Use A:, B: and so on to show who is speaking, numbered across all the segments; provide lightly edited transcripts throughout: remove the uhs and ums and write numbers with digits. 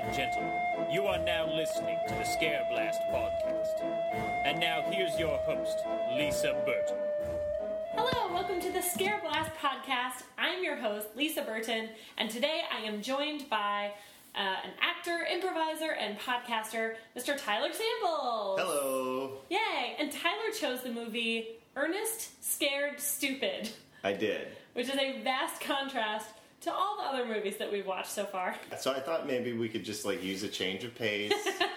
A: and gentlemen, you are now listening to the Scare Blast podcast. And now here's your host, Lisa Burton.
B: Hello, welcome to the Scare Blast podcast. I'm your host, Lisa Burton, and today I am joined by an actor, improviser, and podcaster, Mr. Tyler Samples.
C: Hello.
B: Yay! And Tyler chose the movie Ernest Scared Stupid.
C: I did.
B: Which is a vast contrast to all the other movies that we've watched so far.
C: So I thought maybe we could just use a change of pace.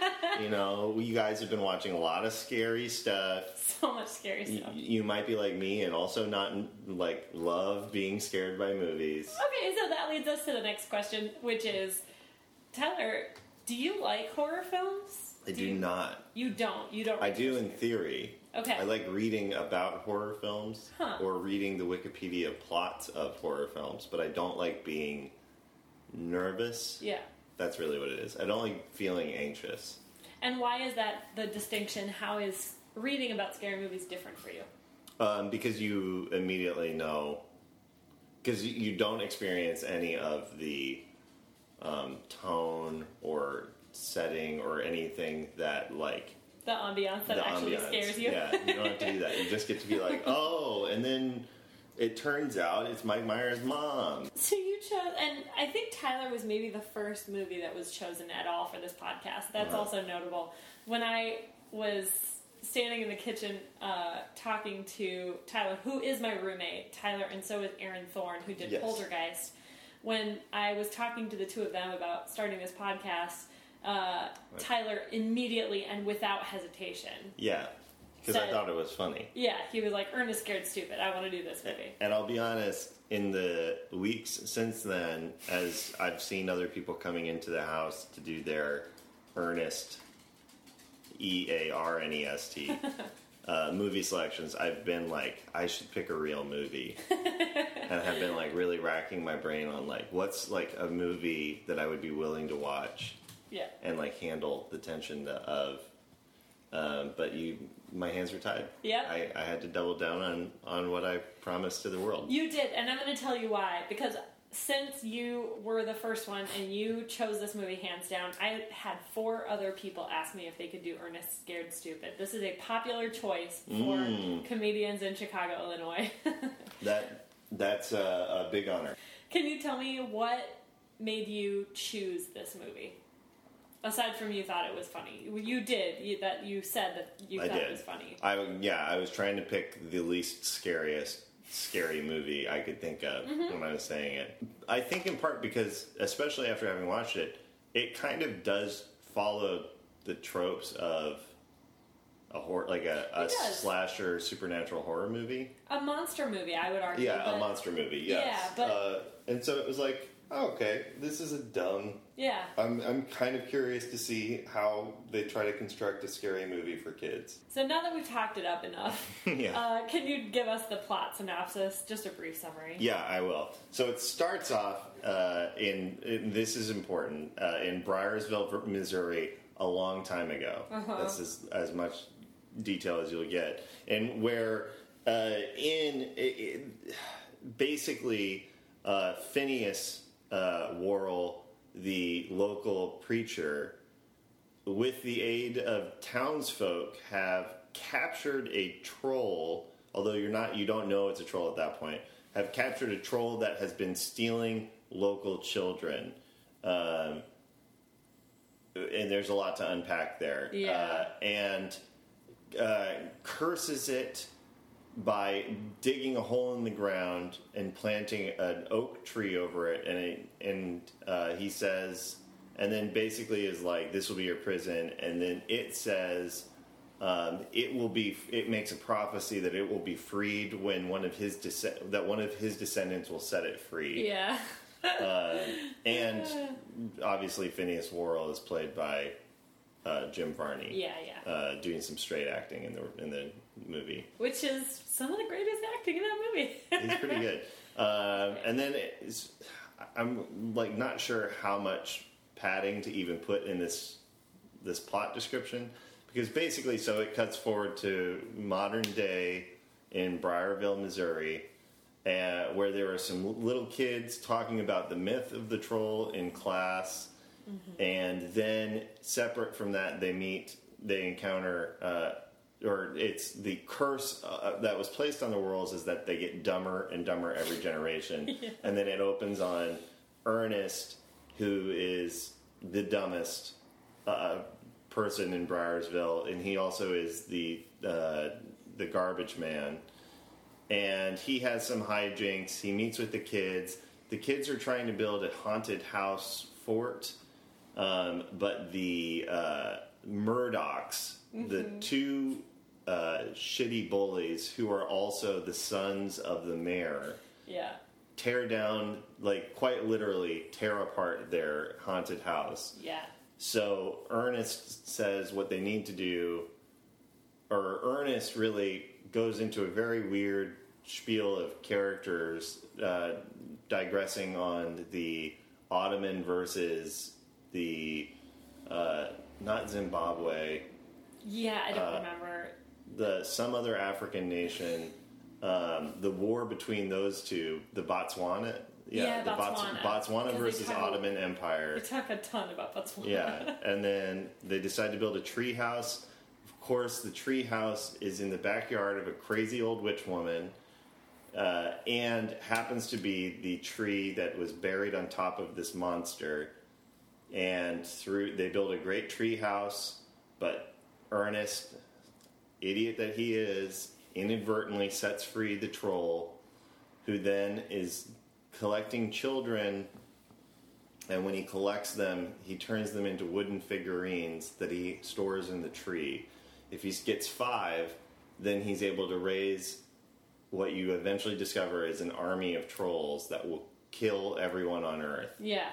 C: You guys have been watching a lot of scary stuff.
B: So much scary stuff.
C: You might be like me and also not love being scared by movies.
B: Okay, so that leads us to the next question, which is, Tyler, do you like horror films?
C: I do not.
B: You don't? You don't?
C: I do in theory.
B: Okay.
C: I like reading about horror films or reading the Wikipedia plots of horror films, but I don't like being nervous.
B: Yeah.
C: That's really what it is. I don't like feeling anxious.
B: And why is that the distinction? How is reading about scary movies different for you?
C: Because you immediately know, because you don't experience any of the tone or setting or anything that
B: the ambiance that actually scares you.
C: Yeah, you don't have to do that. You just get to be like, oh, and then it turns out it's Mike Myers' mom.
B: So you chose, and I think Tyler was maybe the first movie that was chosen at all for this podcast. That's also notable. When I was standing in the kitchen talking to Tyler, who is my roommate, Tyler, and so is Aaron Thorne, who did Poltergeist. When I was talking to the two of them about starting this podcast, Tyler immediately and without hesitation.
C: Yeah, because I thought it was funny.
B: Yeah, he was like, Ernest Scared Stupid. I want to do this movie.
C: And I'll be honest, in the weeks since then, as I've seen other people coming into the house to do their Ernest, EARNEST, movie selections, I've been like, I should pick a real movie. And have been really racking my brain on what's a movie that I would be willing to watch.
B: Yeah.
C: And handle the tension of, but my hands were tied.
B: Yeah.
C: I had to double down on what I promised to the world.
B: You did, and I'm going to tell you why. Because since you were the first one and you chose this movie hands down, I had 4 other people ask me if they could do Ernest Scared Stupid. This is a popular choice for comedians in Chicago, Illinois.
C: That's a big honor.
B: Can you tell me what made you choose this movie? Aside from you thought it was funny. You did. You said that you thought it was funny.
C: I was trying to pick the least scary movie I could think of when I was saying it. I think in part because, especially after having watched it, it kind of does follow the tropes of a horror, a slasher supernatural horror movie.
B: A monster movie, I would argue.
C: Yeah, a monster movie, yes.
B: Yeah, but...
C: and so it was okay, this is a dumb...
B: Yeah.
C: I'm kind of curious to see how they try to construct a scary movie for kids.
B: So now that we've talked it up enough, can you give us the plot synopsis? Just a brief summary.
C: Yeah, I will. So it starts off in this is important, in Bryersville, Missouri, a long time ago. That's as much detail as you'll get. And where basically Phineas Worrell, the local preacher, with the aid of townsfolk, have captured a troll. Although you don't know it's a troll at that point. Have captured a troll that has been stealing local children, and there's a lot to unpack there.
B: Yeah.
C: And curses it by digging a hole in the ground and planting an oak tree over it, and he says, and then basically is this will be your prison, and then it says it makes a prophecy that it will be freed when one of his descendants will set it free.
B: Yeah.
C: And obviously Phineas Worrell is played by Jim Varney.
B: Yeah.
C: Doing some straight acting in the movie,
B: which is some of the greatest acting in that movie.
C: He's pretty good. And then I'm not sure how much padding to even put in this plot description, because basically, so it cuts forward to modern day in Bryersville, Missouri, where there are some little kids talking about the myth of the troll in class. And then, separate from that, they encounter, or it's the curse that was placed on the worlds is that they get dumber and dumber every generation. And then it opens on Ernest, who is the dumbest person in Briarsville, and he also is the garbage man. And he has some hijinks. He meets with the kids. The kids are trying to build a haunted house fort, but the Murdochs, the two shitty bullies who are also the sons of the mayor, tear down, like quite literally tear apart their haunted house.
B: Yeah.
C: So Ernest says what they need to do, or Ernest really goes into a very weird spiel of characters, digressing on the Ottoman versus the not Zimbabwe.
B: Yeah, I don't remember.
C: Some other African nation, the war between those two, the Botswana.
B: Botswana.
C: Botswana versus Ottoman Empire.
B: We talk a ton about Botswana.
C: Yeah, and then they decide to build a tree house. Of course, the tree house is in the backyard of a crazy old witch woman, and happens to be the tree that was buried on top of this monster. And they build a great tree house, but Ernest, idiot that he is, inadvertently sets free the troll, who then is collecting children, and when he collects them, he turns them into wooden figurines that he stores in the tree. If he gets 5, then he's able to raise what you eventually discover is an army of trolls that will kill everyone on Earth.
B: Yeah.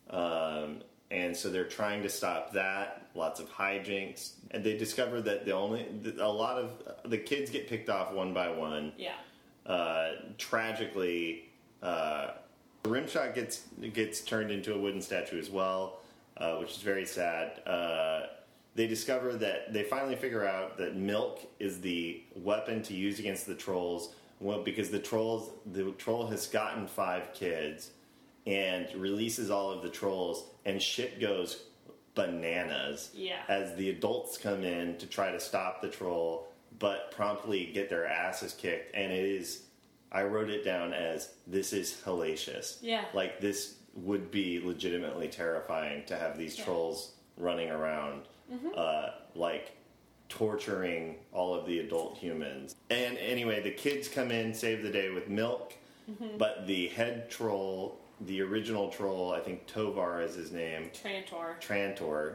C: And so they're trying to stop that. Lots of hijinks, and they discover that a lot of the kids get picked off one by one.
B: Yeah.
C: Tragically, Rimshot gets turned into a wooden statue as well, which is very sad. They discover that they finally figure out that milk is the weapon to use against the trolls. Well, because the troll has gotten 5 kids and releases all of the trolls, and shit goes bananas as the adults come in to try to stop the troll, but promptly get their asses kicked. And it is, I wrote it down as, this is hellacious.
B: Yeah.
C: Like, this would be legitimately terrifying to have these trolls running around, like torturing all of the adult humans. And anyway, the kids come in, save the day with milk, but the head troll, the original troll, I think Tovar is his name. Trantor.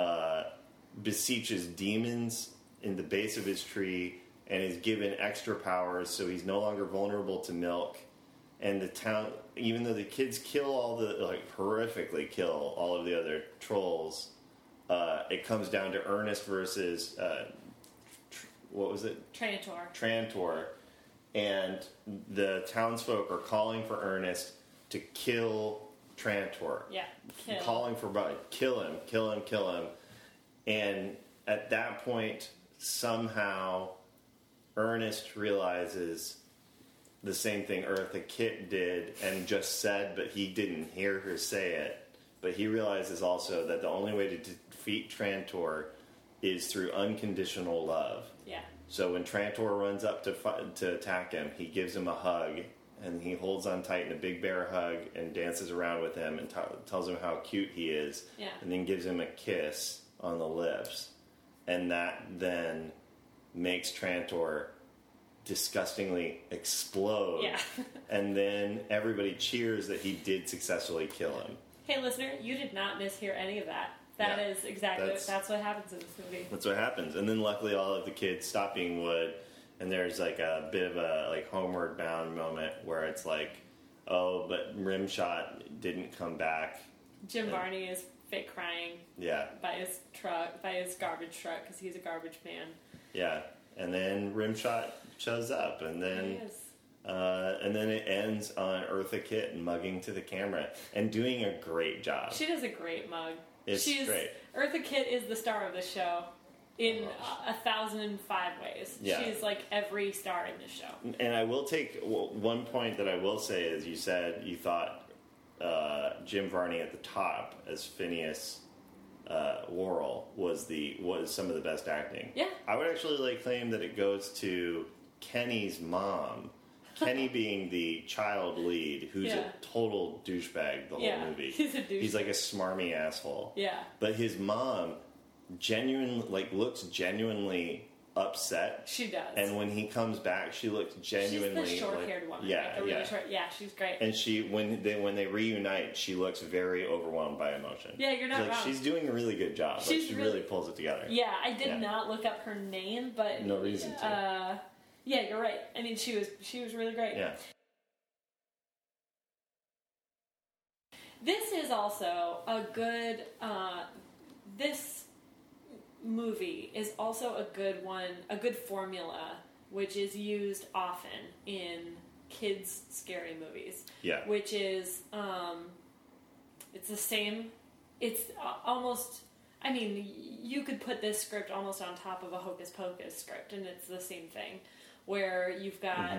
C: Beseeches demons in the base of his tree and is given extra powers, so he's no longer vulnerable to milk. And the town, even though the kids horrifically kill all of the other trolls, it comes down to Ernest versus, what was it? Trantor. And the townsfolk are calling for Ernest to kill Trantor.
B: Yeah,
C: Calling for kill him. And at that point, somehow, Ernest realizes the same thing Eartha Kitt did and just said, but he didn't hear her say it. But he realizes also that the only way to defeat Trantor is through unconditional love.
B: Yeah.
C: So when Trantor runs up to attack him, he gives him a hug, and he holds on tight in a big bear hug and dances around with him and tells him how cute he is, and then gives him a kiss on the lips. And that then makes Trantor disgustingly explode.
B: Yeah.
C: And then everybody cheers that he did successfully kill him.
B: Hey, listener, you did not mishear any of that. That is exactly that's what happens in this movie. That's
C: what happens. And then luckily all of the kids stop being wood, and there's like a bit of a like homeward bound moment where it's like, oh, but Rimshot didn't come back.
B: Jim Varney is fake crying.
C: Yeah.
B: By his garbage truck, because he's a garbage man.
C: Yeah. And then Rimshot shows up, and then it ends on Eartha Kitt mugging to the camera and doing a great job.
B: She does a great mug.
C: She's great.
B: Eartha Kitt is the star of the show in 1,005 ways.
C: Yeah.
B: She's like every star in the show.
C: And I will take one point that I will say is you said you thought Jim Varney at the top as Phineas Worrell was some of the best acting.
B: Yeah.
C: I would actually claim that it goes to Kenny's mom. Kenny being the child lead, who's a total douchebag the whole movie.
B: He's a douchebag.
C: He's like a smarmy asshole.
B: Yeah.
C: But his mom looks genuinely upset.
B: She does.
C: And when he comes back, she looks genuinely.
B: She's the short-haired woman.
C: Yeah,
B: the really short. Yeah, she's great.
C: And when they reunite, she looks very overwhelmed by emotion.
B: Yeah, you're not wrong.
C: She's doing a really good job. She really pulls it together.
B: Yeah, I did not look up her name, but
C: no reason to.
B: Yeah, you're right. I mean, she was really great.
C: Yeah.
B: This is also a good. This movie is also a good one, a good formula, which is used often in kids' scary movies.
C: Yeah.
B: Which is, it's the same. It's almost. I mean, you could put this script almost on top of a Hocus Pocus script, and it's the same thing, where you've got.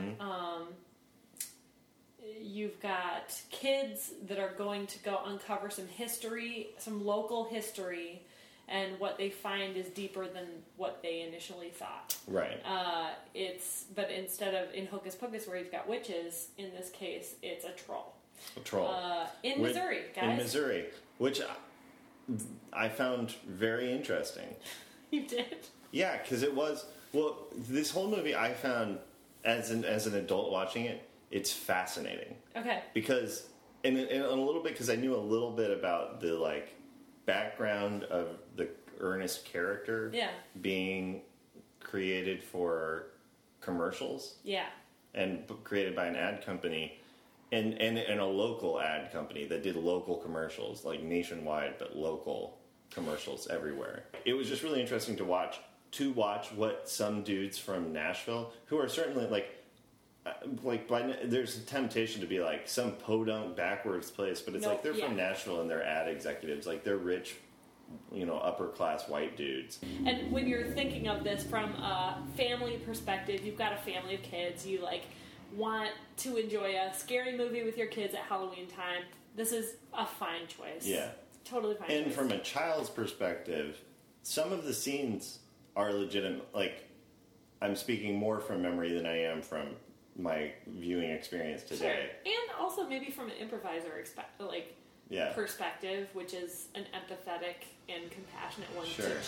B: You've got kids that are going to go uncover some history, some local history, and what they find is deeper than what they initially thought.
C: Right.
B: But instead of in Hocus Pocus where you've got witches, in this case it's a troll.
C: A troll.
B: In Missouri, guys.
C: In Missouri, which I found very interesting.
B: You did?
C: Yeah, because it was this whole movie I found as an adult watching it. It's fascinating.
B: Okay.
C: Because, and a little bit, because I knew a little bit about the, background of the Ernest character being created for commercials.
B: Yeah.
C: And created by an ad company, and a local ad company that did local commercials, nationwide, but local commercials everywhere. It was just really interesting to watch what some dudes from Nashville, who are certainly, there's a temptation to be some podunk backwards place, but it's they're from Nashville and they're ad executives, they're rich, upper class white dudes.
B: And when you're thinking of this from a family perspective, you've got a family of kids, you want to enjoy a scary movie with your kids at Halloween time. This is a fine choice.
C: Yeah,
B: totally fine.
C: And
B: choice.
C: from a child's perspective, some of the scenes are legitimate. I'm speaking more from memory than I am from my viewing experience today.
B: Sure. And also maybe from an improviser perspective, which is an empathetic and compassionate one to children,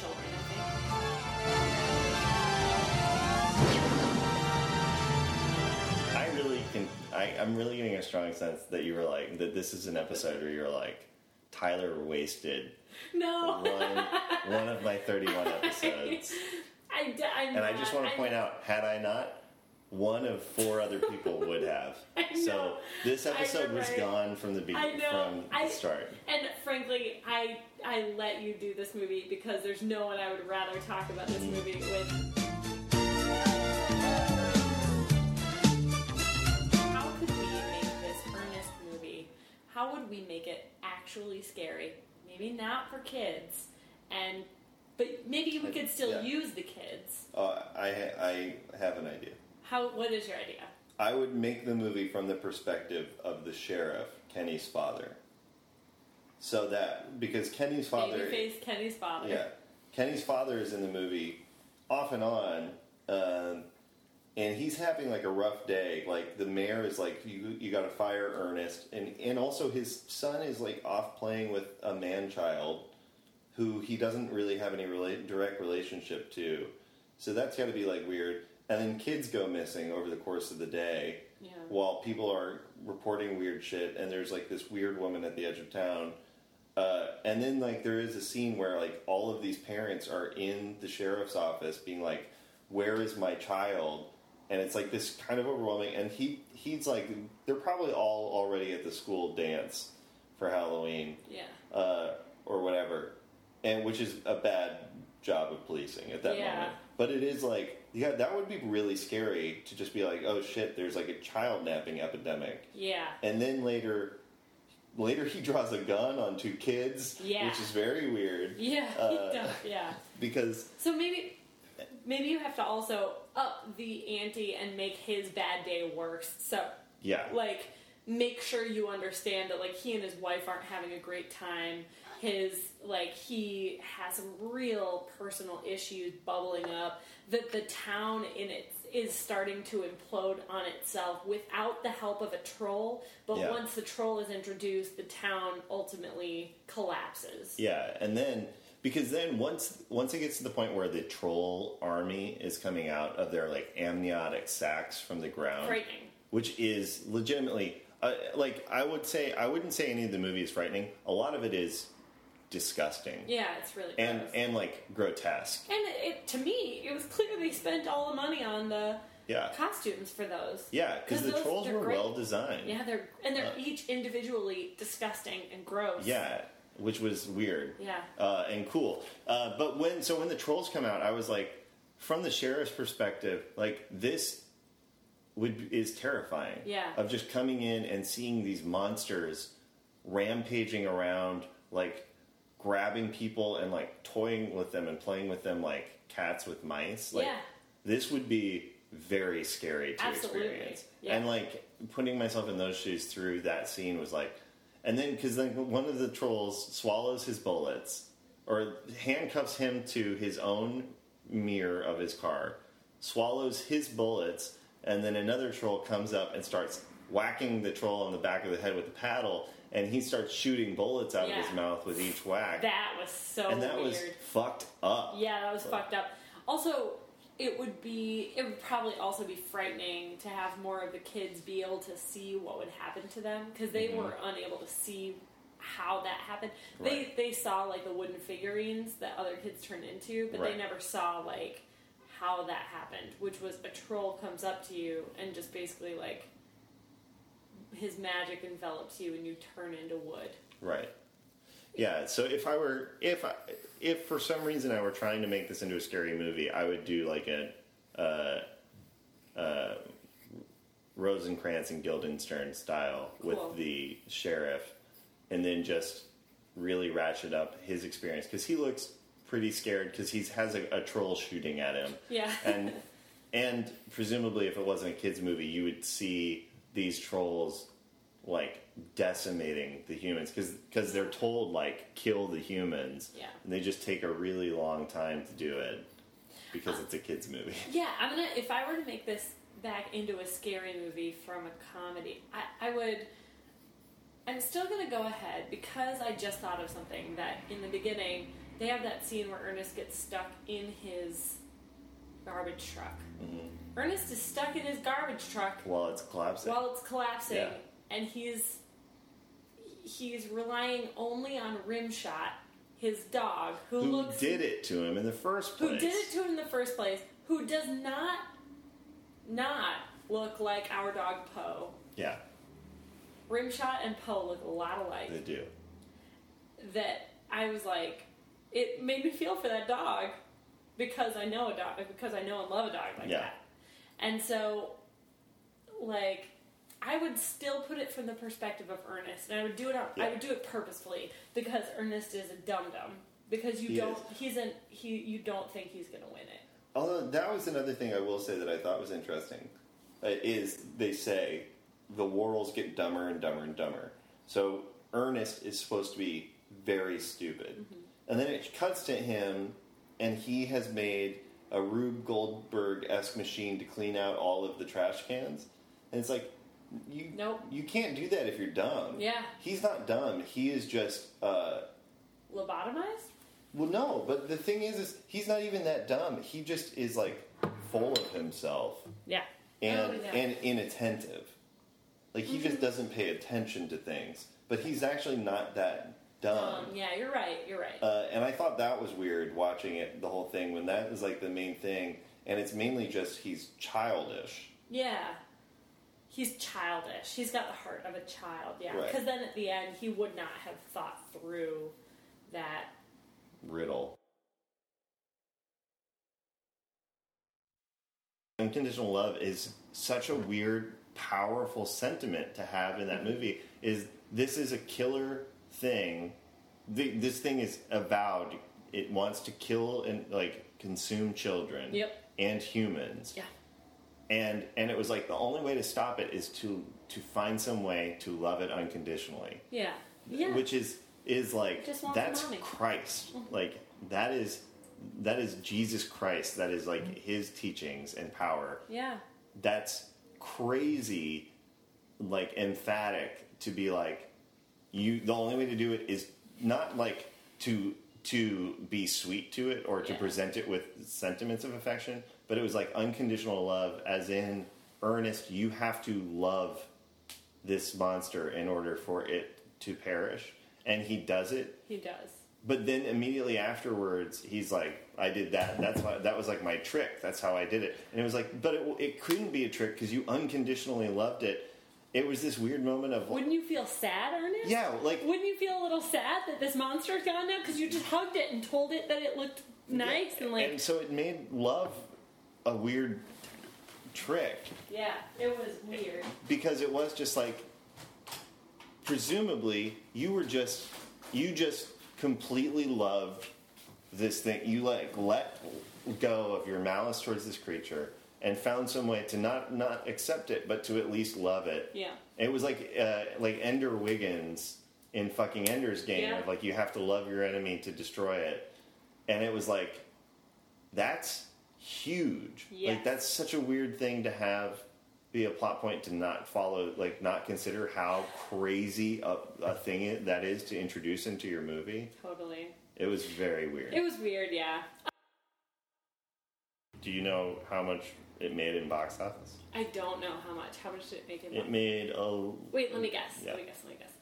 C: I think. I'm really getting a strong sense that you were that this is an episode where you're Tyler wasted one of my 31 episodes. I just want to point out, had I not, one of 4 other people would have. So this episode was gone from the start.
B: And frankly, I let you do this movie because there's no one I would rather talk about this movie with. How could we make this Ernest movie? How would we make it actually scary? Maybe not for kids, but maybe we could still use the kids.
C: I have an idea.
B: What is your idea?
C: I would make the movie from the perspective of the sheriff, Kenny's father. So that, because Kenny's father...
B: Babyface Kenny's father.
C: Yeah. Kenny's father is in the movie off and on, and he's having a rough day. The mayor is you gotta fire Ernest. And also his son is off playing with a man-child who he doesn't really have any direct relationship to. So that's gotta be weird. And then kids go missing over the course of the day while people are reporting weird shit, and there's this weird woman at the edge of town. And then there is a scene where all of these parents are in the sheriff's office being where is my child? And it's this kind of overwhelming, and he's they're probably all already at the school dance for Halloween.
B: Yeah.
C: Or whatever. And which is a bad job of policing at that moment. But it is that would be really scary to just be oh shit, there's a child napping epidemic.
B: Yeah.
C: And then later he draws a gun on 2 kids, which is very weird.
B: Yeah, he does, yeah.
C: Because...
B: So maybe you have to also up the ante and make his bad day worse. So, make sure you understand that, like, he and his wife aren't having a great time. He has some real personal issues bubbling up, that the town is starting to implode on itself without the help of a troll, but once the troll is introduced, the town ultimately collapses.
C: Yeah, and then, because then once it gets to the point where the troll army is coming out of their, like, amniotic sacs from the ground,
B: Frightening.
C: which is legitimately, I wouldn't say any of the movie is frightening. A lot of it is disgusting.
B: Yeah, it's really gross.
C: And like grotesque.
B: And to me, it was clear they spent all the money on the costumes for those.
C: Yeah, because the trolls were
B: great.
C: well designed.
B: Yeah, they're each individually disgusting and gross.
C: Yeah, which was weird.
B: Yeah.
C: And cool. But when the trolls come out, I was like, from the sheriff's perspective, like, this is terrifying.
B: Yeah.
C: Of just coming in and seeing these monsters rampaging around, like, grabbing people and, like, toying with them and playing with them like cats with mice. Like, this would be very scary to experience.
B: Yeah.
C: And, like, putting myself in those shoes through that scene was like, and then, because then one of the trolls swallows his bullets, or handcuffs him to his own mirror of his car, swallows his bullets, and then another troll comes up and starts whacking the troll on the back of the head with a paddle, and he starts shooting bullets out of his mouth with each whack.
B: That was so weird.
C: And that was fucked up.
B: Yeah, that was fucked up. Also, it would probably also be frightening to have more of the kids be able to see what would happen to them, because they were unable to see how that happened.
C: Right.
B: They saw, like, the wooden figurines that other kids turned into, but they never saw, like, how that happened, which was a troll comes up to you and just basically, like, his magic envelops you and you turn into wood. Right.
C: Yeah, so if for some reason I were trying to make this into a scary movie, I would do like a Rosencrantz and Guildenstern style with the sheriff, and then just really ratchet up his experience, because he looks pretty scared because he has a troll shooting at him.
B: Yeah.
C: and presumably if it wasn't a kids movie, you would see these trolls like decimating the humans, because they're told, like, kill the humans.
B: Yeah.
C: And they just take a really long time to do it because it's a kids movie.
B: Yeah, if I were to make this back into a scary movie from a comedy, I'm still gonna go ahead, because I just thought of something that in the beginning they have that scene where Ernest gets stuck in his garbage truck. Mm-hmm. Ernest is stuck in his garbage truck
C: while it's collapsing.
B: Yeah. And he's relying only on Rimshot, his dog, who
C: did it to him in the first place.
B: Who does not look like our dog Poe.
C: Yeah.
B: Rimshot and Poe look a lot alike.
C: They do.
B: That I was like, it made me feel for that dog, because I know and love a dog like that. And so, like, I would still put it from the perspective of Ernest, and I would do it purposefully, because Ernest is a dum-dum, because you don't think he's going to win it.
C: Although that was another thing I will say that I thought was interesting, is they say the Worrells get dumber and dumber and dumber. So Ernest is supposed to be very stupid. Mm-hmm. And then it cuts to him, and he has made a Rube Goldberg-esque machine to clean out all of the trash cans. And it's like, you can't do that if you're dumb.
B: Yeah.
C: He's not dumb. He is just...
B: lobotomized?
C: Well, no, but the thing is he's not even that dumb. He just is, like, full of himself.
B: Yeah.
C: And inattentive. Like, he just doesn't pay attention to things. But he's actually not that dumb.
B: Yeah, you're right.
C: And I thought that was weird, watching it, the whole thing, when that is, like, the main thing. And it's mainly just he's childish.
B: Yeah. He's childish. He's got the heart of a child, yeah.
C: Right.
B: Because then at the end, he would not have thought through that
C: riddle. Unconditional love is such a weird, powerful sentiment to have in that movie. This is a killer thing. This thing is avowed. It wants to kill and, like, consume children.
B: Yep.
C: And humans.
B: Yeah.
C: And it was like the only way to stop it is to find some way to love it unconditionally.
B: Yeah. Yeah.
C: Which is like,
B: Just wants
C: that's
B: mommy.
C: Christ. Like, that is Jesus Christ. That is like his teachings and power.
B: Yeah.
C: That's crazy, like, emphatic to be like, the only way to do it is not like to be sweet to it or to present it with sentiments of affection, but it was like unconditional love, as in earnest, you have to love this monster in order for it to perish. And he does it.
B: He does.
C: But then immediately afterwards, he's like, I did that. That was like my trick. That's how I did it. And it was like, but it couldn't be a trick because you unconditionally loved it. It was this weird moment of...
B: Wouldn't you feel sad, Ernest?
C: Yeah, like...
B: Wouldn't you feel a little sad that this monster's gone now? Because you just hugged it and told it that it looked nice and like...
C: And so it made love a weird trick.
B: Yeah, it was weird.
C: Because it was just like... Presumably, you just completely loved this thing. You like let go of your malice towards this creature and found some way to not accept it, but to at least love it.
B: Yeah.
C: It was like Ender Wiggins in fucking Ender's Game of like, you have to love your enemy to destroy it. And it was like, that's huge.
B: Yes.
C: Like, that's such a weird thing to have be a plot point to not follow, like, not consider how crazy a thing that is to introduce into your movie.
B: Totally.
C: It was very weird.
B: It was weird, yeah.
C: Do you know how much it made in box office?
B: I don't know how much. How much did it make in
C: It made
B: Wait, let me guess.
C: Yeah.
B: Let me guess.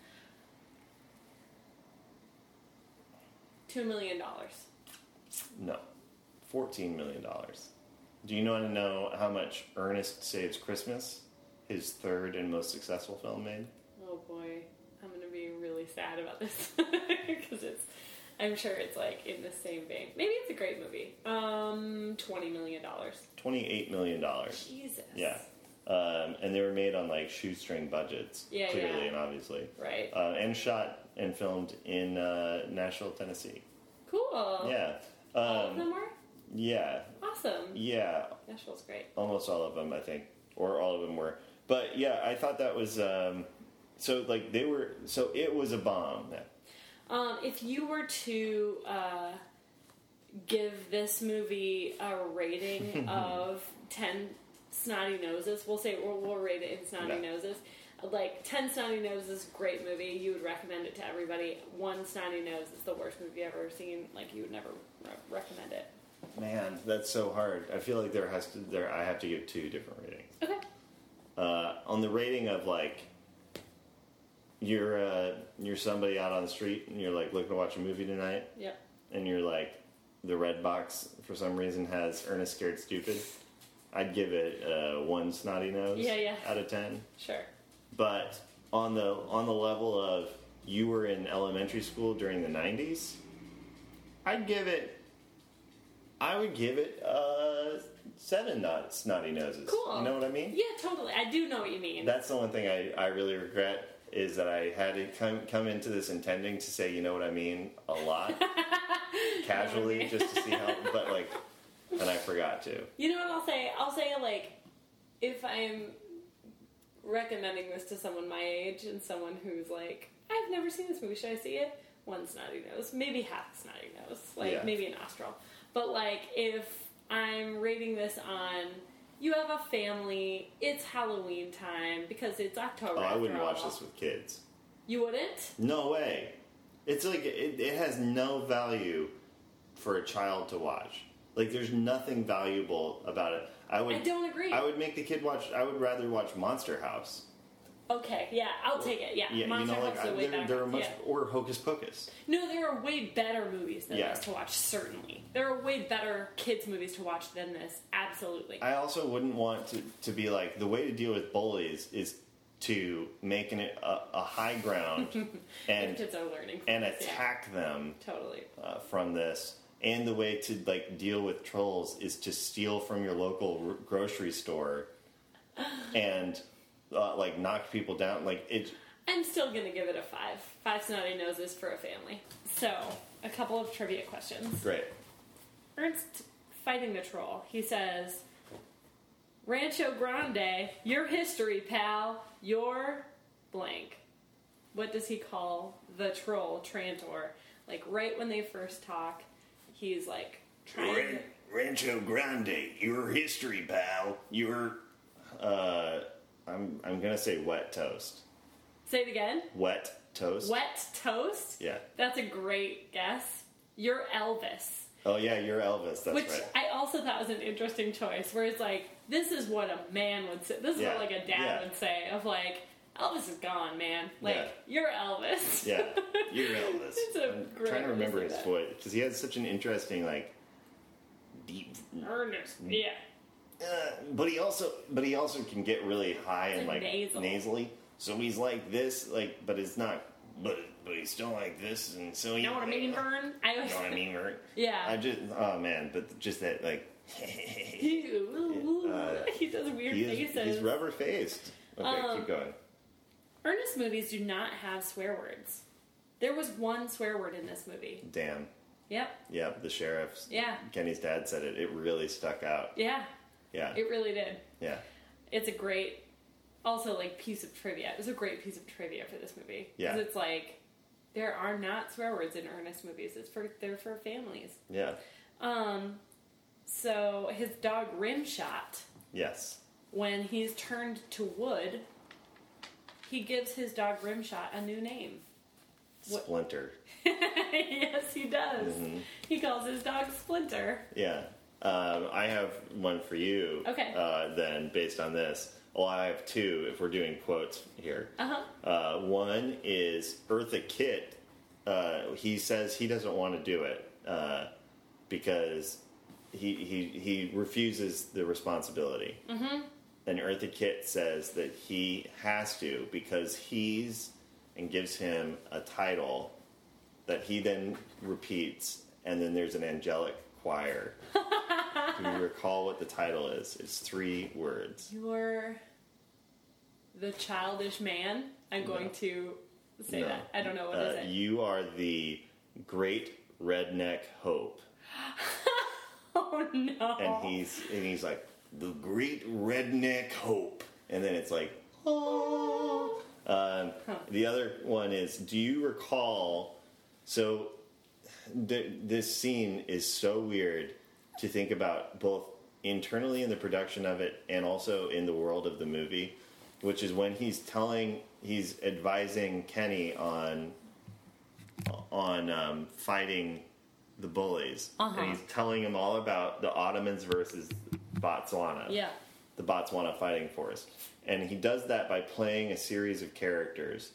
B: $2 million.
C: No. $14 million. Do you want to know how much Ernest Saves Christmas, his third and most successful film, made?
B: Oh boy, I'm going to be really sad about this because I'm sure it's like in the same vein. Maybe it's a great movie. $20 million.
C: $28 million.
B: Jesus.
C: Yeah. And they were made on like shoestring budgets, clearly and obviously.
B: Right.
C: And shot and filmed in Nashville, Tennessee.
B: Cool.
C: Yeah.
B: All of them were?
C: Yeah.
B: Awesome.
C: Yeah.
B: Nashville's great.
C: Almost all of them, I think. Or all of them were. But yeah, I thought that was... so it was a bomb.
B: If you were to give this movie a rating of 10 snotty noses, we'll rate it in snotty noses. Like 10 snotty noses, great movie. You would recommend it to everybody. 1 snotty nose is the worst movie you've ever seen. Like you would never recommend it.
C: Man, that's so hard. I feel like I have to give 2 different ratings.
B: Okay.
C: On the rating of like, you're somebody out on the street and you're like looking to watch a movie tonight.
B: Yep.
C: And you're like, the red box for some reason has Ernest Scared Stupid. I'd give it 1 snotty nose out of 10.
B: Sure.
C: But on the level of you were in elementary school during the 90s, I would give it 7 snotty noses.
B: Cool.
C: You know what I mean?
B: Yeah, totally. I do know what you mean.
C: That's the one thing I really regret is that I had to come into this intending to say, you know what I mean, a lot. Casually, just to see how, but like, and I forgot to.
B: You know what I'll say? I'll say, like, if I'm recommending this to someone my age and someone who's like, I've never seen this movie, should I see it? 1 snotty nose. Maybe half a snotty nose. Like, maybe a nostril. But, like, if I'm rating this on, you have a family, it's Halloween time, because it's October.
C: Oh, I wouldn't watch this with kids.
B: You wouldn't?
C: No way. It's like, it has no value for a child to watch. Like, there's nothing valuable about it. I
B: don't agree.
C: I would make the kid watch, I would rather watch Monster House.
B: Okay, yeah, I'll take it. Yeah,
C: Monster
B: Monster House is a way better.
C: There are much, or Hocus Pocus.
B: No, there are way better movies than this to watch, certainly. There are way better kids' movies to watch than this, absolutely.
C: I also wouldn't want to be like, the way to deal with bullies is to make a high ground and
B: kids are learning
C: and attack them
B: totally
C: from this. And the way to like deal with trolls is to steal from your local grocery store and like knock people down. Like it.
B: I'm still gonna give it a 5. 5 snotty noses for a family. So, a couple of trivia questions.
C: Great.
B: Ernst fighting the troll. He says, Rancho Grande, your history, pal. Your blank. What does he call the troll, Trantor? Like, right when they first talk, he's like trying to...
C: Rancho Grande, your history, pal. Your, I'm gonna say wet toast.
B: Say it again.
C: Wet toast?
B: Wet toast?
C: Yeah.
B: That's a great guess. You're Elvis.
C: Oh yeah, you're Elvis, that's
B: Which
C: right.
B: I also thought was an interesting choice, where it's like, this is what a man would say. This is
C: Yeah.
B: what like a dad
C: Yeah.
B: would say, of like, Elvis is gone, man. Like,
C: Yeah.
B: you're Elvis.
C: Yeah, you're Elvis.
B: It's a
C: I'm
B: great
C: trying to
B: way to
C: remember
B: say
C: his
B: that.
C: voice, because he has such an interesting, like, deep...
B: Ernest. Yeah.
C: But he also can get really high and
B: like
C: like
B: nasal.
C: nasally. So he's like this, like, but it's not. But he's still like this, and so
B: You know what I mean, Vern?
C: You know what I mean, Vern?
B: Yeah.
C: I just, oh man, but just that, like,
B: he does weird faces.
C: he's rubber faced. Okay, keep going.
B: Ernest movies do not have swear words. There was one swear word in this movie.
C: Damn.
B: Yep.
C: Yeah, the sheriff's.
B: Yeah.
C: Kenny's dad said it. It really stuck out.
B: Yeah.
C: Yeah.
B: It really did.
C: Yeah.
B: It's a great, also, like, piece of trivia. It was a great piece of trivia for this movie.
C: Yeah.
B: Because it's like, there are not swear words in Ernest movies. They're for families.
C: Yeah.
B: So his dog Rimshot,
C: Yes.
B: when he's turned to wood, he gives his dog Rimshot a new name. What-
C: Splinter.
B: Yes, he does.
C: Mm-hmm.
B: He calls his dog Splinter.
C: Yeah. I have one for you.
B: Okay.
C: Then, based on this. Well, I have two if we're doing quotes here.
B: Uh-huh.
C: One is Eartha Kitt. He says he doesn't want to do it because he refuses the responsibility. Mm-hmm. And Eartha Kitt says that he has to because and gives him a title that he then repeats, and then there's an angelic choir. Do you recall what the title is? It's 3 words.
B: You're the childish man. I'm going to say
C: No.
B: that. I don't know what is it.
C: You are the great redneck hope.
B: Oh no.
C: And he's like, the great redneck hope. And then it's like, oh. The other one is, do you recall, so this scene is so weird to think about both internally in the production of it and also in the world of the movie, which is when he's advising Kenny on fighting the bullies.
B: Uh-huh.
C: And he's telling him all about the Ottomans versus Botswana.
B: Yeah.
C: The Botswana fighting force. And he does that by playing a series of characters,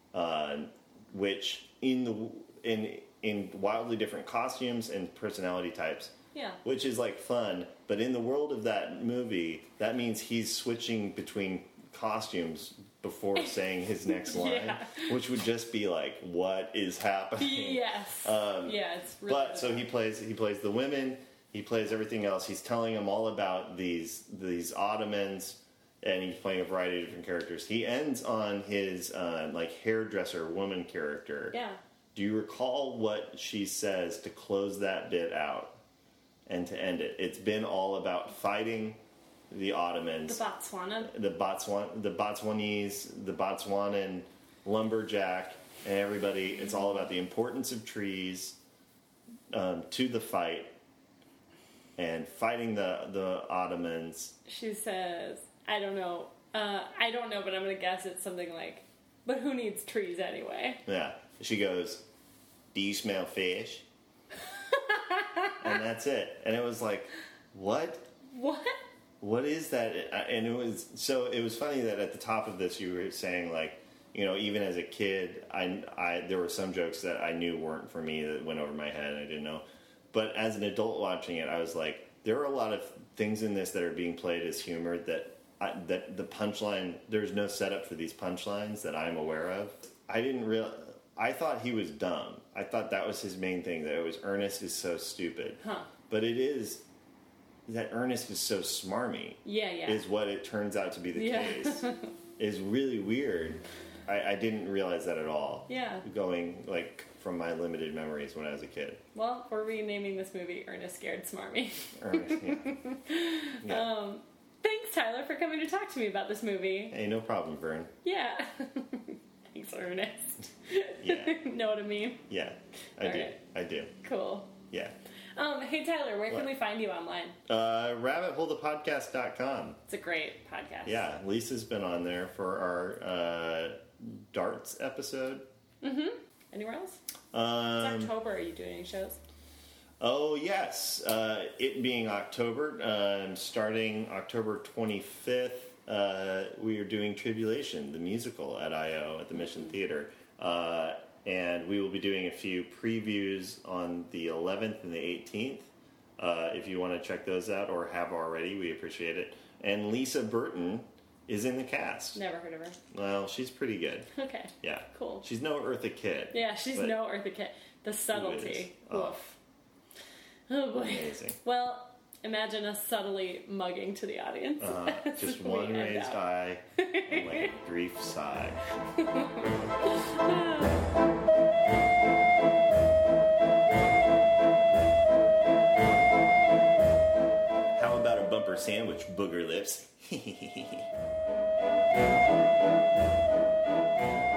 C: which in wildly different costumes and personality types.
B: Yeah.
C: Which is like fun, but in the world of that movie, that means he's switching between costumes before saying his next line,
B: Yeah.
C: which would just be like, what is happening?
B: Yes. Yeah, it's really
C: But so he plays the women, he plays everything else. He's telling them all about these Ottomans, and he's playing a variety of different characters. He ends on his like hairdresser woman character.
B: Yeah.
C: Do you recall what she says to close that bit out and to end it? It's been all about fighting the Ottomans,
B: The Botswana.
C: the Botswanese, the Botswanan lumberjack, and everybody. It's all about the importance of trees to the fight and fighting the Ottomans.
B: She says, I don't know, but I'm going to guess it's something like, but who needs trees anyway?
C: Yeah, she goes, "Do you smell fish?" And that's it. And it was like, what?
B: What?
C: What is that? And it was funny that at the top of this you were saying, like, you know, even as a kid, I there were some jokes that I knew weren't for me that went over my head and I didn't know. But as an adult watching it, I was like, there are a lot of things in this that are being played as humor that the punchline, there's no setup for these punchlines that I'm aware of. I thought he was dumb. I thought that was his main thing, that it was Ernest is so stupid.
B: Huh.
C: But it is that Ernest is so smarmy.
B: Yeah.
C: Is what it turns out to be the
B: Yeah.
C: case. Is really weird. I didn't realize that at all.
B: Yeah.
C: Going, like, from my limited memories when I was a kid.
B: Well, we're renaming this movie Ernest Scared Smarmy.
C: Ernest, yeah. Yeah.
B: Thanks, Tyler, for coming to talk to me about this movie.
C: Hey, no problem, Vern.
B: Yeah. Thanks, Ernest.
C: Yeah.
B: Know what I mean?
C: Yeah, I
B: All
C: do.
B: right.
C: I do.
B: Cool.
C: Yeah.
B: Hey, Tyler, where can
C: What?
B: we find you online?
C: Rabbitholethepodcast.com.
B: It's a great podcast.
C: Yeah, Lisa's been on there for our darts episode.
B: Anywhere else? It's
C: Um,
B: October. Are you doing any shows?
C: oh, yes. It being October, starting October 25th, we are doing Tribulation, the musical at I.O. at the Mission Theater. And we will be doing a few previews on the 11th and the 18th. If you want to check those out or have already, we appreciate it. And Lisa Burton is in the cast.
B: Never heard of her.
C: Well, she's pretty good.
B: Okay.
C: Yeah.
B: Cool.
C: She's no Eartha Kitt.
B: Yeah, she's
C: but
B: no Eartha Kitt. The subtlety.
C: Oh.
B: Oof. Oh boy.
C: Amazing.
B: Well, imagine us subtly mugging to the audience.
C: Just
B: We
C: one
B: end
C: raised
B: out.
C: eye and like a brief sigh. How about a bumper sandwich, booger lips?